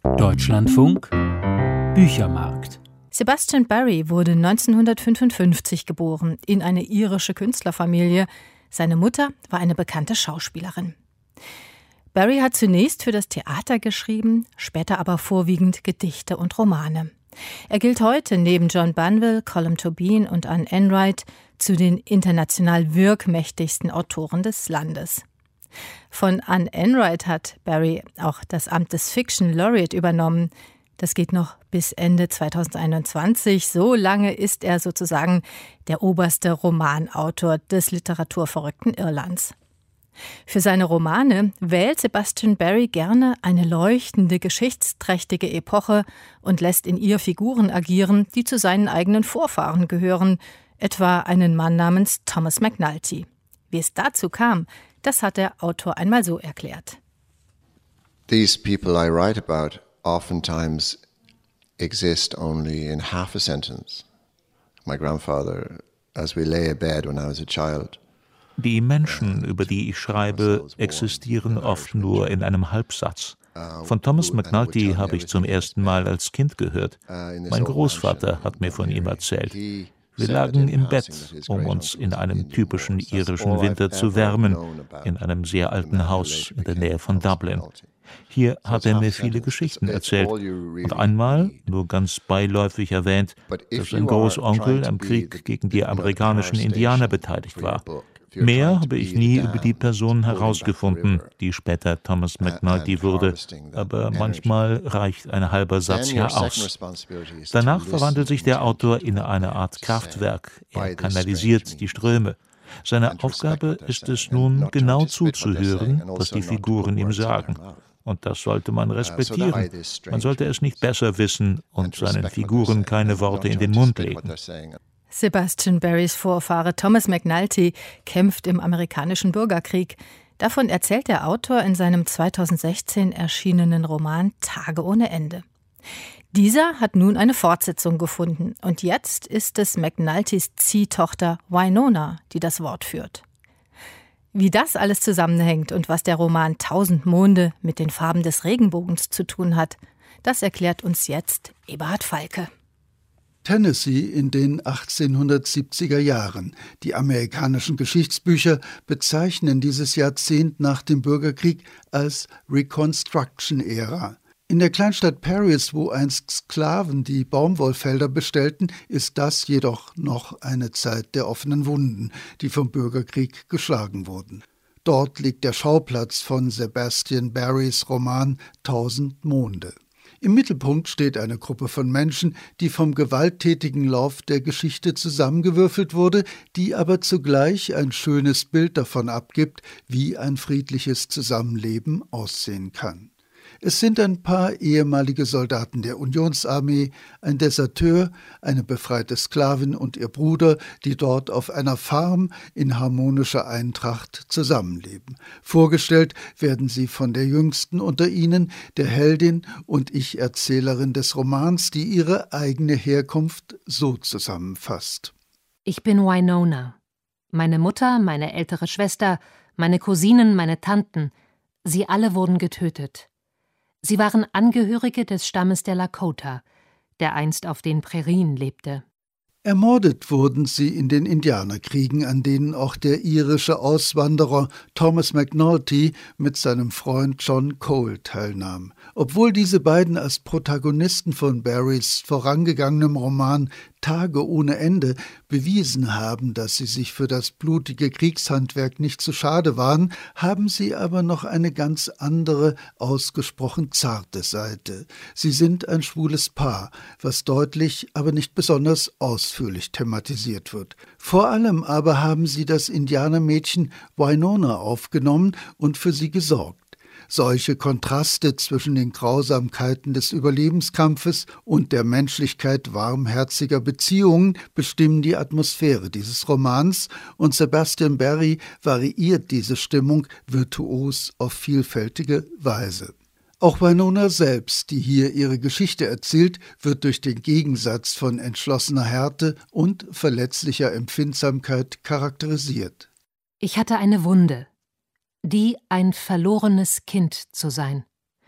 Deutschlandfunk Büchermarkt. Sebastian Barry wurde 1955 geboren in eine irische Künstlerfamilie. Seine Mutter war eine bekannte Schauspielerin. Barry hat zunächst für das Theater geschrieben, später aber vorwiegend Gedichte und Romane. Er gilt heute neben John Banville, Colm Tóibín und Anne Enright zu den international wirkmächtigsten Autoren des Landes. Von Anne Enright hat Barry auch das Amt des Fiction Laureate übernommen. Das geht noch bis Ende 2021. So lange ist er sozusagen der oberste Romanautor des literaturverrückten Irlands. Für seine Romane wählt Sebastian Barry gerne eine leuchtende, geschichtsträchtige Epoche und lässt in ihr Figuren agieren, die zu seinen eigenen Vorfahren gehören, etwa einen Mann namens Thomas McNulty. Wie es dazu kam, das hat der Autor einmal so erklärt. These people I write about oftentimes exist only in half a sentence. My grandfather, as we lay abed when I was a child. Die Menschen, über die ich schreibe, existieren oft nur in einem Halbsatz. Von Thomas McNulty habe ich zum ersten Mal als Kind gehört. Mein Großvater hat mir von ihm erzählt. Wir lagen im Bett, um uns in einem typischen irischen Winter zu wärmen, in einem sehr alten Haus in der Nähe von Dublin. Hier hat er mir viele Geschichten erzählt und einmal, nur ganz beiläufig erwähnt, dass sein Großonkel am Krieg gegen die amerikanischen Indianer beteiligt war. Mehr habe ich nie über die Person herausgefunden, die später Thomas McNulty wurde, aber manchmal reicht ein halber Satz ja aus. Danach verwandelt sich der Autor in eine Art Kraftwerk, er kanalisiert die Ströme. Seine Aufgabe ist es nun, genau zuzuhören, was die Figuren ihm sagen. Und das sollte man respektieren. Man sollte es nicht besser wissen und seinen Figuren keine Worte in den Mund legen. Sebastian Barrys Vorfahre Thomas McNulty kämpft im amerikanischen Bürgerkrieg. Davon erzählt der Autor in seinem 2016 erschienenen Roman Tage ohne Ende. Dieser hat nun eine Fortsetzung gefunden und jetzt ist es McNultys Ziehtochter Wynona, die das Wort führt. Wie das alles zusammenhängt und was der Roman 1000 Monde mit den Farben des Regenbogens zu tun hat, das erklärt uns jetzt Eberhard Falke. Tennessee in den 1870er Jahren. Die amerikanischen Geschichtsbücher bezeichnen dieses Jahrzehnt nach dem Bürgerkrieg als Reconstruction-Ära. In der Kleinstadt Paris, wo einst Sklaven die Baumwollfelder bestellten, ist das jedoch noch eine Zeit der offenen Wunden, die vom Bürgerkrieg geschlagen wurden. Dort liegt der Schauplatz von Sebastian Barrys Roman 1000 Monde. Im Mittelpunkt steht eine Gruppe von Menschen, die vom gewalttätigen Lauf der Geschichte zusammengewürfelt wurde, die aber zugleich ein schönes Bild davon abgibt, wie ein friedliches Zusammenleben aussehen kann. Es sind ein paar ehemalige Soldaten der Unionsarmee, ein Deserteur, eine befreite Sklavin und ihr Bruder, die dort auf einer Farm in harmonischer Eintracht zusammenleben. Vorgestellt werden sie von der jüngsten unter ihnen, der Heldin und Ich-Erzählerin des Romans, die ihre eigene Herkunft so zusammenfasst. Ich bin Wynona. Meine Mutter, meine ältere Schwester, meine Cousinen, meine Tanten, sie alle wurden getötet. Sie waren Angehörige des Stammes der Lakota, der einst auf den Prärien lebte. Ermordet wurden sie in den Indianerkriegen, an denen auch der irische Auswanderer Thomas McNulty mit seinem Freund John Cole teilnahm. Obwohl diese beiden als Protagonisten von Barrys vorangegangenem Roman Tage ohne Ende bewiesen haben, dass sie sich für das blutige Kriegshandwerk nicht zu schade waren, haben sie aber noch eine ganz andere, ausgesprochen zarte Seite. Sie sind ein schwules Paar, was deutlich, aber nicht besonders ausführlich thematisiert wird. Vor allem aber haben sie das Indianermädchen Wynona aufgenommen und für sie gesorgt. Solche Kontraste zwischen den Grausamkeiten des Überlebenskampfes und der Menschlichkeit warmherziger Beziehungen bestimmen die Atmosphäre dieses Romans und Sebastian Barry variiert diese Stimmung virtuos auf vielfältige Weise. Auch Wynona selbst, die hier ihre Geschichte erzählt, wird durch den Gegensatz von entschlossener Härte und verletzlicher Empfindsamkeit charakterisiert. Ich hatte eine Wunde, die ein verlorenes Kind zu sein.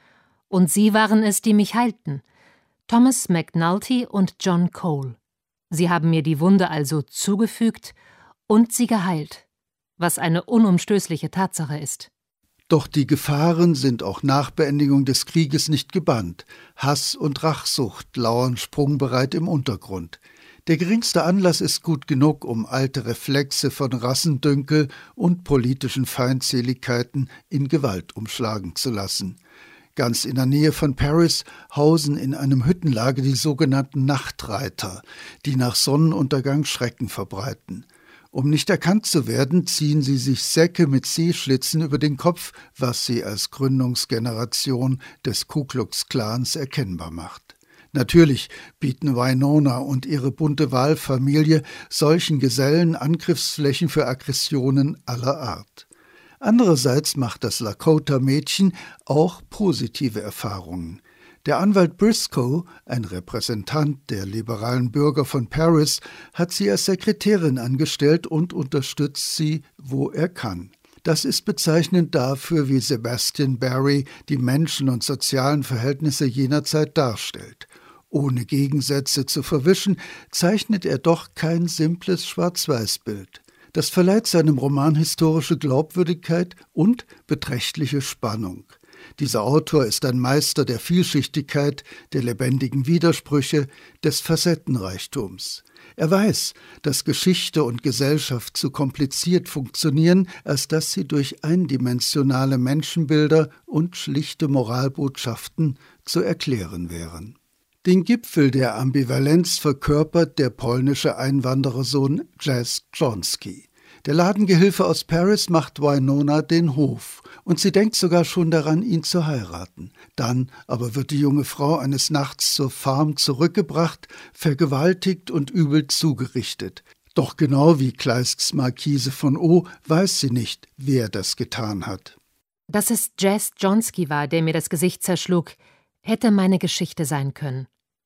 Und sie waren es, die mich heilten. Thomas McNulty und John Cole. Sie haben mir die Wunde also zugefügt und sie geheilt, was eine unumstößliche Tatsache ist. Doch die Gefahren sind auch nach Beendigung des Krieges nicht gebannt. Hass und Rachsucht lauern sprungbereit im Untergrund. Der geringste Anlass ist gut genug, um alte Reflexe von Rassendünkel und politischen Feindseligkeiten in Gewalt umschlagen zu lassen. Ganz in der Nähe von Paris hausen in einem Hüttenlager die sogenannten Nachtreiter, die nach Sonnenuntergang Schrecken verbreiten. Um nicht erkannt zu werden, ziehen sie sich Säcke mit Sehschlitzen über den Kopf, was sie als Gründungsgeneration des Ku Klux Klans erkennbar macht. Natürlich bieten Winona und ihre bunte Wahlfamilie solchen Gesellen Angriffsflächen für Aggressionen aller Art. Andererseits macht das Lakota-Mädchen auch positive Erfahrungen. Der Anwalt Briscoe, ein Repräsentant der liberalen Bürger von Paris, hat sie als Sekretärin angestellt und unterstützt sie, wo er kann. Das ist bezeichnend dafür, wie Sebastian Barry die Menschen- und sozialen Verhältnisse jener Zeit darstellt. Ohne Gegensätze zu verwischen, zeichnet er doch kein simples Schwarz-Weiß-Bild. Das verleiht seinem Roman historische Glaubwürdigkeit und beträchtliche Spannung. Dieser Autor ist ein Meister der Vielschichtigkeit, der lebendigen Widersprüche, des Facettenreichtums. Er weiß, dass Geschichte und Gesellschaft zu kompliziert funktionieren, als dass sie durch eindimensionale Menschenbilder und schlichte Moralbotschaften zu erklären wären. Den Gipfel der Ambivalenz verkörpert der polnische Einwanderersohn Jas Jonski. Der Ladengehilfe aus Paris macht Winona den Hof und sie denkt sogar schon daran, ihn zu heiraten. Dann aber wird die junge Frau eines Nachts zur Farm zurückgebracht, vergewaltigt und übel zugerichtet. Doch genau wie Kleisks Marquise von O weiß sie nicht, wer das getan hat. Dass es Jas Jonski war, der mir das Gesicht zerschlug, hätte meine Geschichte sein können.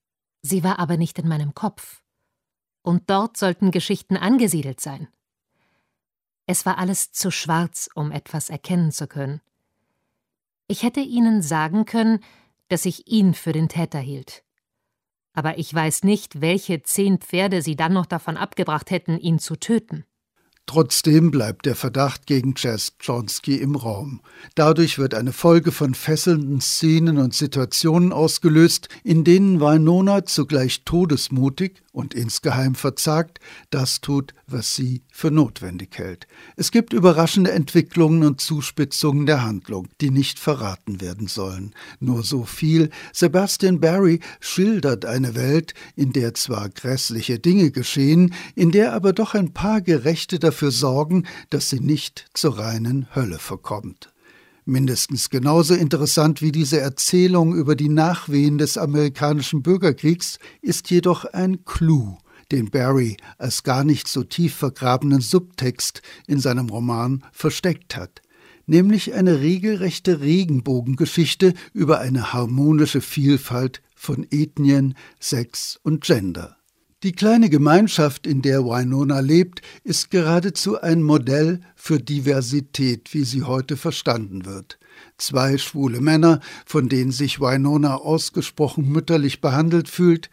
Sie war aber nicht in meinem Kopf. Und dort sollten Geschichten angesiedelt sein. Es war alles zu schwarz, um etwas erkennen zu können. Ich hätte Ihnen sagen können, dass ich ihn für den Täter hielt. Aber ich weiß nicht, welche 10 Pferde Sie dann noch davon abgebracht hätten, ihn zu töten. Trotzdem bleibt der Verdacht gegen Jas Jonski im Raum. Dadurch wird eine Folge von fesselnden Szenen und Situationen ausgelöst, in denen Winona zugleich todesmutig und insgeheim verzagt das tut, was sie für notwendig hält. Es gibt überraschende Entwicklungen und Zuspitzungen der Handlung, die nicht verraten werden sollen. Nur so viel: Sebastian Barry schildert eine Welt, in der zwar grässliche Dinge geschehen, in der aber doch ein paar Gerechte dafür sorgen, dass sie nicht zur reinen Hölle verkommt. Mindestens genauso interessant wie diese Erzählung über die Nachwehen des amerikanischen Bürgerkriegs ist jedoch ein Clou, den Barry als gar nicht so tief vergrabenen Subtext in seinem Roman versteckt hat, nämlich eine regelrechte Regenbogengeschichte über eine harmonische Vielfalt von Ethnien, Sex und Gender. Die kleine Gemeinschaft, in der Winona lebt, ist geradezu ein Modell für Diversität, wie sie heute verstanden wird. 2 schwule Männer, von denen sich Winona ausgesprochen mütterlich behandelt fühlt,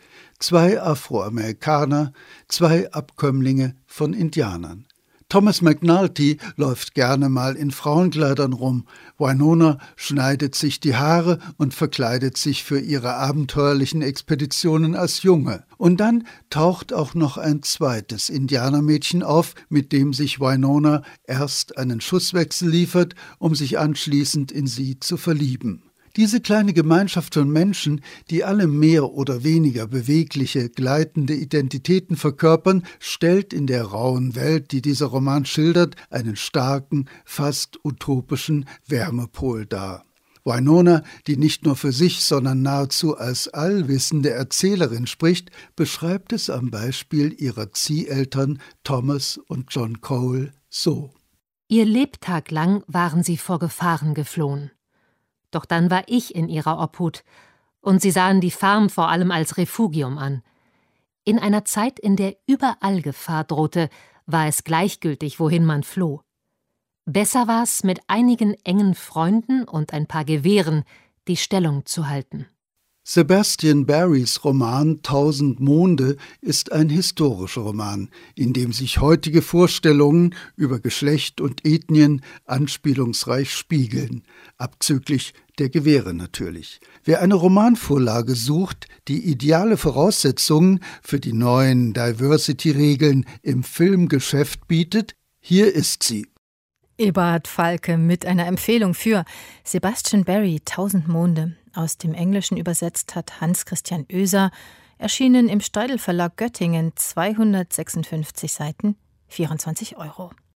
2 Afroamerikaner, 2 Abkömmlinge von Indianern. Thomas McNulty läuft gerne mal in Frauenkleidern rum. Winona schneidet sich die Haare und verkleidet sich für ihre abenteuerlichen Expeditionen als Junge. Und dann taucht auch noch ein zweites Indianermädchen auf, mit dem sich Winona erst einen Schusswechsel liefert, um sich anschließend in sie zu verlieben. Diese kleine Gemeinschaft von Menschen, die alle mehr oder weniger bewegliche, gleitende Identitäten verkörpern, stellt in der rauen Welt, die dieser Roman schildert, einen starken, fast utopischen Wärmepol dar. Winona, die nicht nur für sich, sondern nahezu als allwissende Erzählerin spricht, beschreibt es am Beispiel ihrer Zieheltern Thomas und John Cole so. Ihr Lebtag lang waren sie vor Gefahren geflohen. Doch dann war ich in ihrer Obhut, und sie sahen die Farm vor allem als Refugium an. In einer Zeit, in der überall Gefahr drohte, war es gleichgültig, wohin man floh. Besser war's, mit einigen engen Freunden und ein paar Gewehren die Stellung zu halten. Sebastian Barrys Roman 1000 Monde ist ein historischer Roman, in dem sich heutige Vorstellungen über Geschlecht und Ethnien anspielungsreich spiegeln, abzüglich der Gewehre natürlich. Wer eine Romanvorlage sucht, die ideale Voraussetzungen für die neuen Diversity-Regeln im Filmgeschäft bietet, hier ist sie. Eberhard Falke mit einer Empfehlung für Sebastian Barry 1000 Monde. Aus dem Englischen übersetzt hat Hans-Christian Oeser, erschienen im Steudel Verlag Göttingen, 256 Seiten, 24 €.